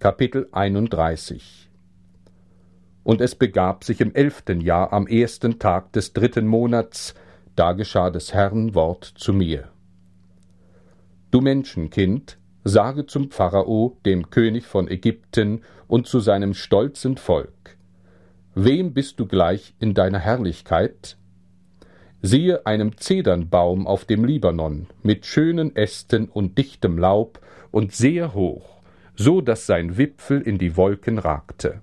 Kapitel 31. Und es begab sich im 11. Jahr am 1. Tag des 3. Monats, da geschah des Herrn Wort zu mir. Du Menschenkind, sage zum Pharao, dem König von Ägypten, und zu seinem stolzen Volk: Wem bist du gleich in deiner Herrlichkeit? Siehe einem Zedernbaum auf dem Libanon, mit schönen Ästen und dichtem Laub und sehr hoch, so dass sein Wipfel in die Wolken ragte.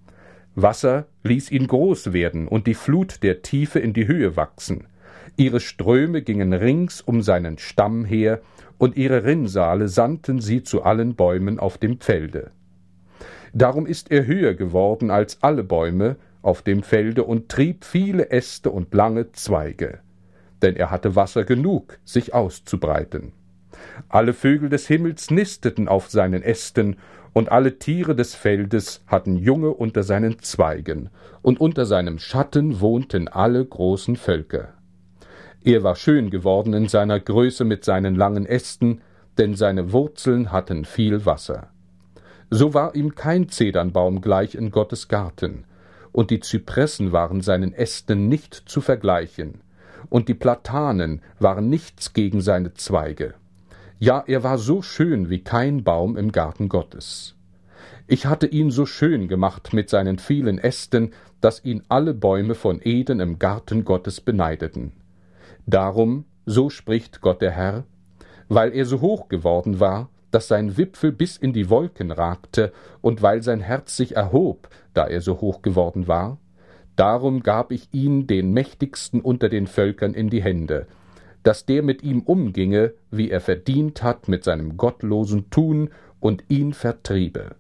Wasser ließ ihn groß werden und die Flut der Tiefe in die Höhe wachsen. Ihre Ströme gingen rings um seinen Stamm her, und ihre Rinnsale sandten sie zu allen Bäumen auf dem Felde. Darum ist er höher geworden als alle Bäume auf dem Felde und trieb viele Äste und lange Zweige, denn er hatte Wasser genug, sich auszubreiten. Alle Vögel des Himmels nisteten auf seinen Ästen, und alle Tiere des Feldes hatten Junge unter seinen Zweigen, und unter seinem Schatten wohnten alle großen Völker. Er war schön geworden in seiner Größe mit seinen langen Ästen, denn seine Wurzeln hatten viel Wasser. So war ihm kein Zedernbaum gleich in Gottes Garten, und die Zypressen waren seinen Ästen nicht zu vergleichen, und die Platanen waren nichts gegen seine Zweige. Ja, er war so schön wie kein Baum im Garten Gottes. Ich hatte ihn so schön gemacht mit seinen vielen Ästen, dass ihn alle Bäume von Eden im Garten Gottes beneideten. Darum, so spricht Gott der Herr, weil er so hoch geworden war, dass sein Wipfel bis in die Wolken ragte, und weil sein Herz sich erhob, da er so hoch geworden war, darum gab ich ihn den Mächtigsten unter den Völkern in die Hände, dass der mit ihm umginge, wie er verdient hat mit seinem gottlosen Tun, und ihn vertriebe.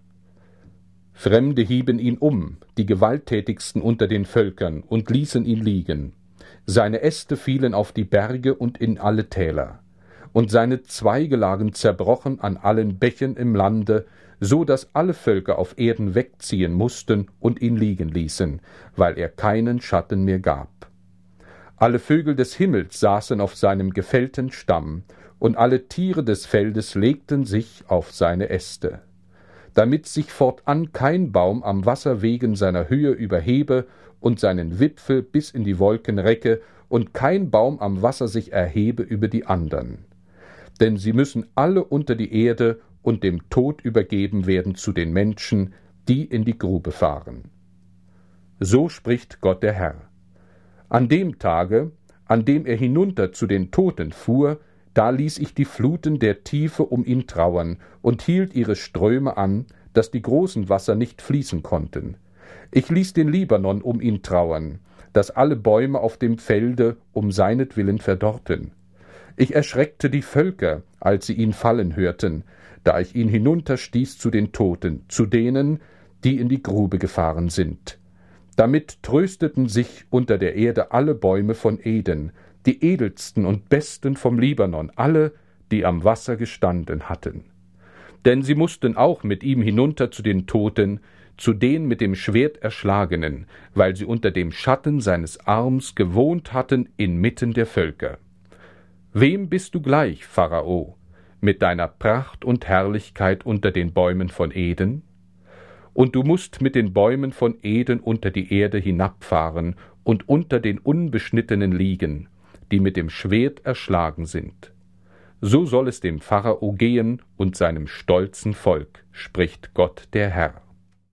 Fremde hieben ihn um, die Gewalttätigsten unter den Völkern, und ließen ihn liegen. Seine Äste fielen auf die Berge und in alle Täler, und seine Zweige lagen zerbrochen an allen Bächen im Lande, so dass alle Völker auf Erden wegziehen mussten und ihn liegen ließen, weil er keinen Schatten mehr gab. Alle Vögel des Himmels saßen auf seinem gefällten Stamm, und alle Tiere des Feldes legten sich auf seine Äste, damit sich fortan kein Baum am Wasser wegen seiner Höhe überhebe und seinen Wipfel bis in die Wolken recke, und kein Baum am Wasser sich erhebe über die andern. Denn sie müssen alle unter die Erde und dem Tod übergeben werden zu den Menschen, die in die Grube fahren. So spricht Gott der Herr. An dem Tage, an dem er hinunter zu den Toten fuhr, da ließ ich die Fluten der Tiefe um ihn trauern und hielt ihre Ströme an, dass die großen Wasser nicht fließen konnten. Ich ließ den Libanon um ihn trauern, dass alle Bäume auf dem Felde um seinetwillen verdorrten. Ich erschreckte die Völker, als sie ihn fallen hörten, da ich ihn hinunterstieß zu den Toten, zu denen, die in die Grube gefahren sind. Damit trösteten sich unter der Erde alle Bäume von Eden, die edelsten und besten vom Libanon, alle, die am Wasser gestanden hatten. Denn sie mussten auch mit ihm hinunter zu den Toten, zu den mit dem Schwert Erschlagenen, weil sie unter dem Schatten seines Arms gewohnt hatten inmitten der Völker. Wem bist du gleich, Pharao, mit deiner Pracht und Herrlichkeit unter den Bäumen von Eden? Und du musst mit den Bäumen von Eden unter die Erde hinabfahren und unter den Unbeschnittenen liegen, die mit dem Schwert erschlagen sind. So soll es dem Pharao gehen und seinem stolzen Volk, spricht Gott der Herr.